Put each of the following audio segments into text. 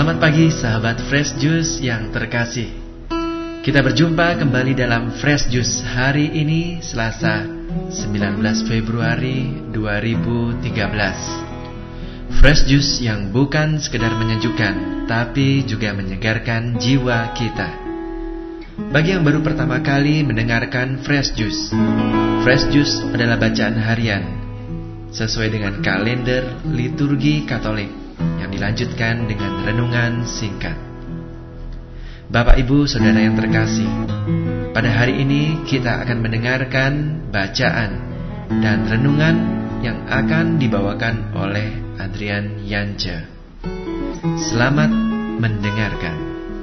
Selamat pagi sahabat Fresh Juice yang terkasih. Kita berjumpa kembali dalam Fresh Juice hari ini Selasa 19 Februari 2013. Fresh Juice yang bukan sekedar menyejukkan, tapi juga menyegarkan jiwa kita. Bagi yang baru pertama kali mendengarkan Fresh Juice adalah bacaan harian sesuai dengan kalender liturgi Katolik yang dilanjutkan dengan renungan singkat. Bapak, Ibu, Saudara yang terkasih, pada hari ini kita akan mendengarkan bacaan dan renungan yang akan dibawakan oleh Adrian Yance. Selamat mendengarkan.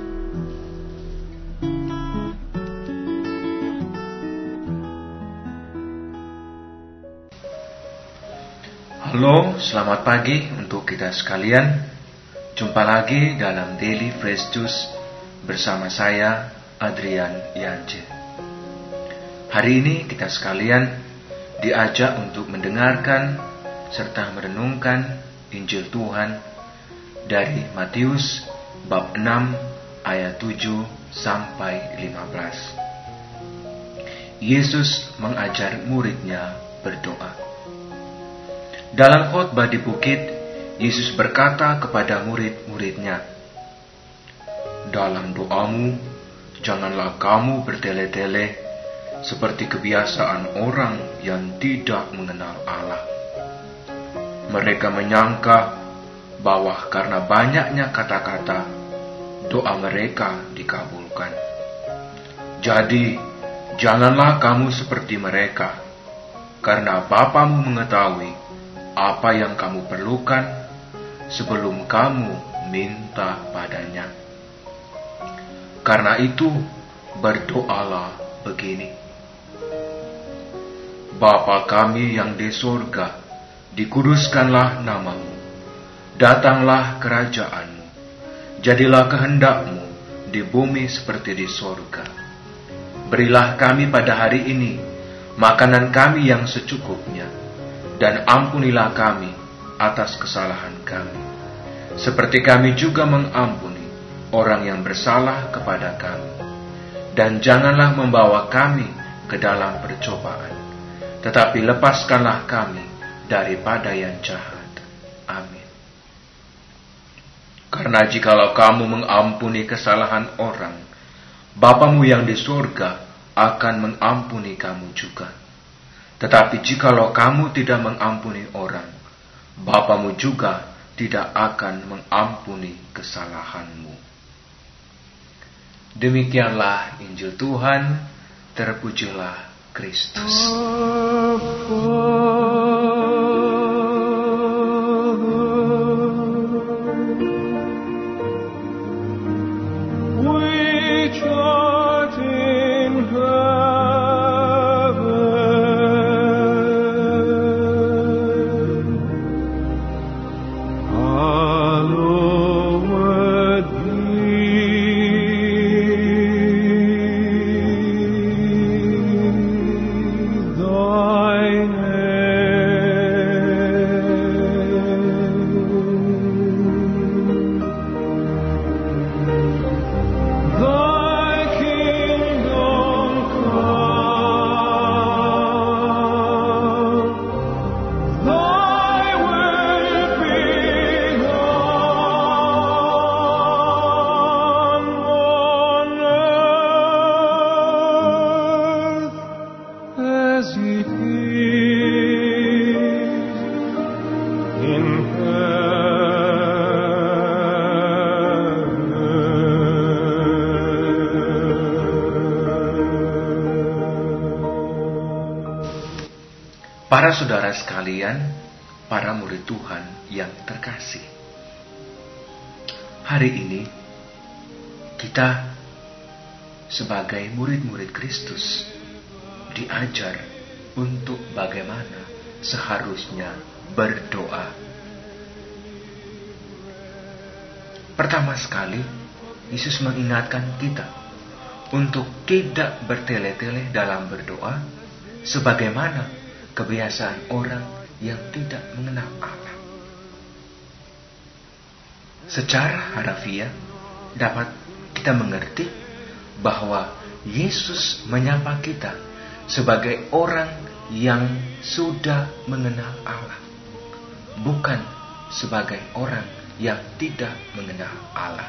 Halo, selamat pagi untuk kita sekalian. Jumpa lagi dalam Daily Fresh Juice bersama saya, Adrian Yance. Hari ini kita sekalian diajak untuk mendengarkan serta merenungkan Injil Tuhan dari Matius bab 6 ayat 7 sampai 15. Yesus mengajar muridnya berdoa. Dalam khotbah di bukit, Yesus berkata kepada murid-muridnya, "Dalam doamu, janganlah kamu bertele-tele seperti kebiasaan orang yang tidak mengenal Allah. Mereka menyangka bahwa karena banyaknya kata-kata, doa mereka dikabulkan. Jadi, janganlah kamu seperti mereka, karena Bapamu mengetahui apa yang kamu perlukan sebelum kamu minta padanya. Karena itu, berdoalah begini: Bapa kami yang di surga, dikuduskanlah namamu, datanglah kerajaanmu, jadilah kehendakmu di bumi seperti di surga. Berilah kami pada hari ini makanan kami yang secukupnya, dan ampunilah kami atas kesalahan kami, seperti kami juga mengampuni orang yang bersalah kepada kami. Dan janganlah membawa kami ke dalam percobaan, tetapi lepaskanlah kami daripada yang jahat. Amin. Karena jikalau kamu mengampuni kesalahan orang, Bapamu yang di surga akan mengampuni kamu juga. Tetapi jikalau kamu tidak mengampuni orang, Bapamu juga tidak akan mengampuni kesalahanmu." Demikianlah Injil Tuhan, terpujilah Kristus. Para saudara sekalian, para murid Tuhan yang terkasih, hari ini kita sebagai murid-murid Kristus diajar untuk bagaimana seharusnya berdoa. Pertama sekali, Yesus mengingatkan kita untuk tidak bertele-tele dalam berdoa, sebagaimana kebiasaan orang yang tidak mengenal Allah. Secara harafiah dapat kita mengerti bahwa Yesus menyapa kita sebagai orang yang sudah mengenal Allah, bukan sebagai orang yang tidak mengenal Allah.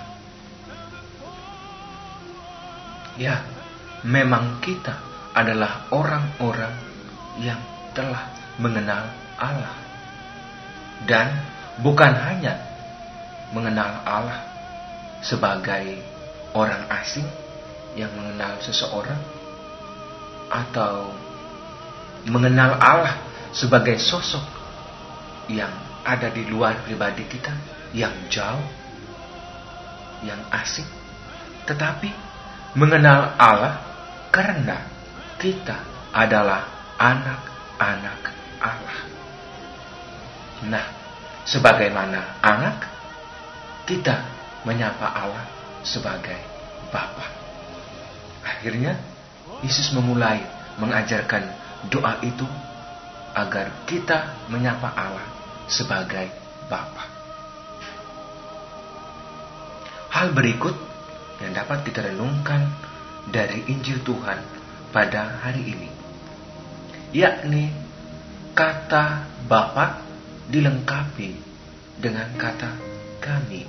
Ya, memang kita adalah orang-orang yang telah mengenal Allah. Dan bukan hanya mengenal Allah sebagai orang asing yang mengenal seseorang, atau mengenal Allah sebagai sosok yang ada di luar pribadi kita, yang jauh, yang asing, tetapi mengenal Allah karena kita adalah anak-anak Allah. Nah, sebagaimana anak, kita menyapa Allah sebagai Bapa. Akhirnya, Yesus memulai mengajarkan doa itu agar kita menyapa Allah sebagai Bapa. Hal berikut yang dapat kita renungkan dari Injil Tuhan pada hari ini, yakni kata Bapa dilengkapi dengan kata kami.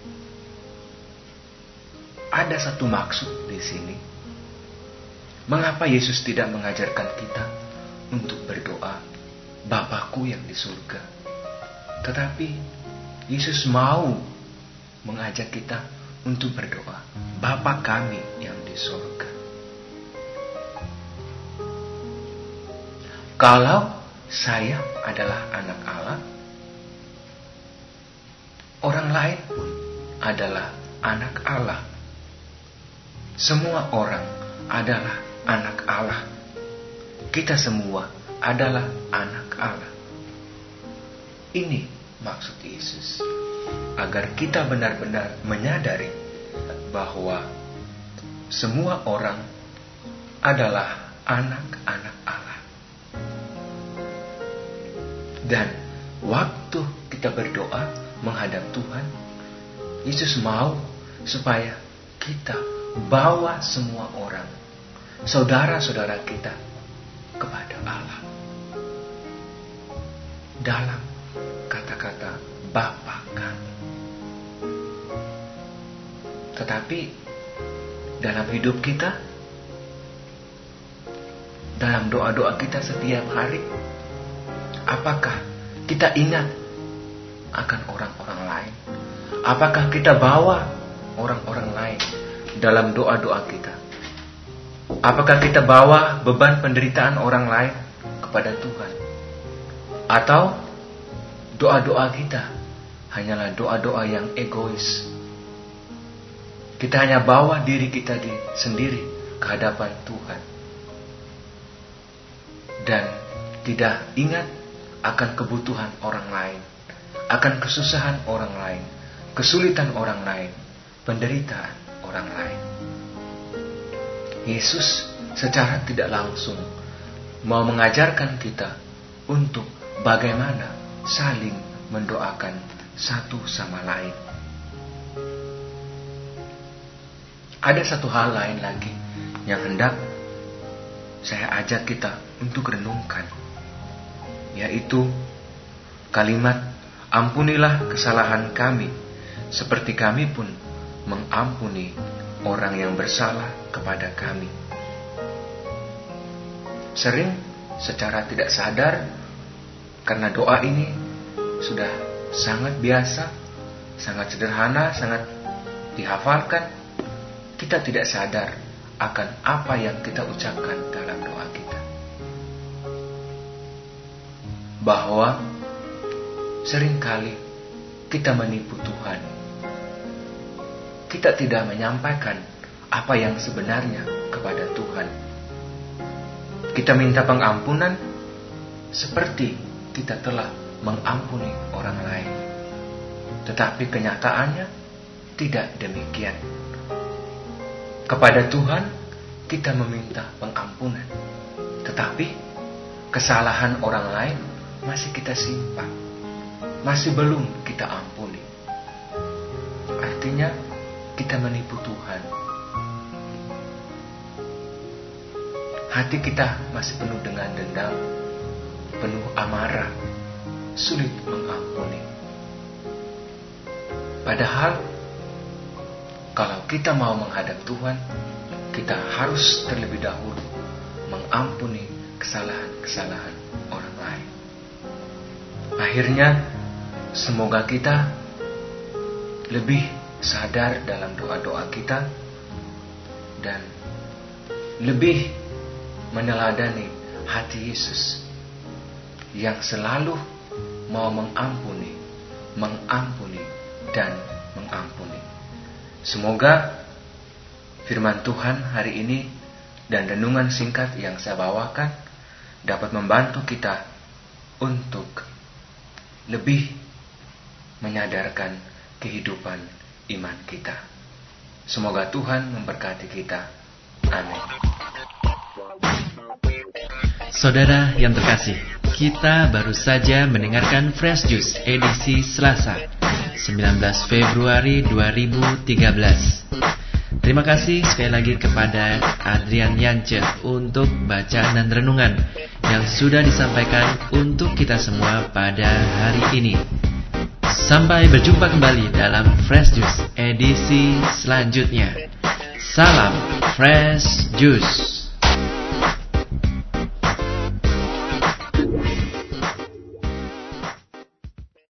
Ada satu maksud di sini. Mengapa Yesus tidak mengajarkan kita untuk berdoa, Bapa-Ku yang di surga? Tetapi Yesus mau mengajak kita untuk berdoa, Bapa kami yang di surga. Kalau saya adalah anak Allah, orang lain pun adalah anak Allah. Semua orang adalah anak Allah. Kita semua adalah anak Allah. Ini maksud Yesus, agar kita benar-benar menyadari bahwa semua orang adalah anak-anak Allah. Dan waktu kita berdoa menghadap Tuhan, Yesus mau supaya kita bawa semua orang, saudara-saudara kita, kepada Allah dalam kata-kata Bapa kami. Tetapi dalam hidup kita, dalam doa-doa kita setiap hari, apakah kita ingat akan orang-orang lain? Apakah kita bawa orang-orang lain dalam doa-doa kita? Apakah kita bawa beban penderitaan orang lain kepada Tuhan? Atau doa-doa kita hanyalah doa-doa yang egois? Kita hanya bawa diri kita sendiri ke hadapan Tuhan, dan tidak ingat akan kebutuhan orang lain, akan kesusahan orang lain, kesulitan orang lain, penderitaan orang lain. Yesus secara tidak langsung mau mengajarkan kita untuk bagaimana saling mendoakan satu sama lain. Ada satu hal lain lagi yang hendak saya ajak kita untuk renungkan, yaitu kalimat ampunilah kesalahan kami seperti kami pun mengampuni orang yang bersalah kepada kami. Sering secara tidak sadar, karena doa ini sudah sangat biasa, sangat sederhana, sangat dihafalkan, kita tidak sadar akan apa yang kita ucapkan dalam doa kita. Bahwa seringkali kita menipu Tuhan. Kita tidak menyampaikan apa yang sebenarnya kepada Tuhan. Kita minta pengampunan seperti kita telah mengampuni orang lain. Tetapi kenyataannya tidak demikian. Kepada Tuhan kita meminta pengampunan, tetapi kesalahan orang lain masih kita simpan, masih belum kita ampuni. sepertinya kita menipu Tuhan. Hati kita masih penuh dengan dendam, penuh amarah, sulit mengampuni. Padahal, kalau kita mau menghadap Tuhan, kita harus terlebih dahulu mengampuni kesalahan-kesalahan orang lain. Akhirnya, semoga kita lebih sadar dalam doa-doa kita dan lebih meneladani hati Yesus yang selalu mau mengampuni, dan mengampuni. Semoga firman Tuhan hari ini dan renungan singkat yang saya bawakan dapat membantu kita untuk lebih menyadarkan kehidupan iman kita. Semoga Tuhan memberkati kita. Amin. Saudara yang terkasih, kita baru saja mendengarkan Fresh Juice edisi Selasa, 19 Februari 2013. Terima kasih sekali lagi kepada Adrian Yance untuk bacaan dan renungan yang sudah disampaikan untuk kita semua pada hari ini. Sampai berjumpa kembali dalam Fresh Juice edisi selanjutnya. Salam Fresh Juice.